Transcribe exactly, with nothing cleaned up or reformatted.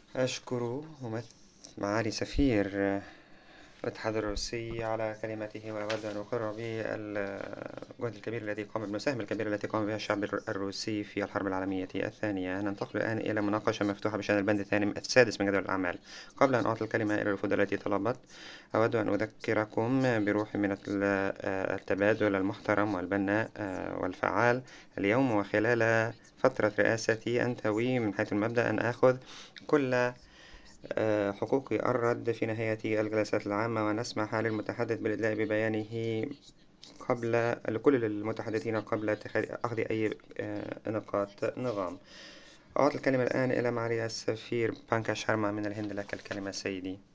أشكر ممث- معالي سفير الاتحاد الروسي على كلمته، وأود أن أقر بالجهد الكبير الذي قام بالمساهمة الكبيرة التي قام بها الشعب الر- الروسي في الحرب العالمية الثانية. ننتقل الآن إلى مناقشة مفتوحة بشأن البند الثاني السادس من جدول الأعمال. قبل أن أعطي الكلمة إلى الوفود التي طلبت، أود أن أذكركم بروح من ال- آه، التبادل المحترم والبناء آه، والفعال اليوم وخلال فترة رئاستي. أنتوي من حيث المبدأ أن آخذ كل آه، حقوق الرد في نهاية الجلسات العامة، ونسمح للمتحدث بالإدلاء ببيانه قبل لكل المتحدثين قبل اتخاذ أخذ أي آه، نقاط نظام. أعطي الكلمة الآن إلى معالي السفير بانكا شارما من الهند. لك الكلمة سيدي.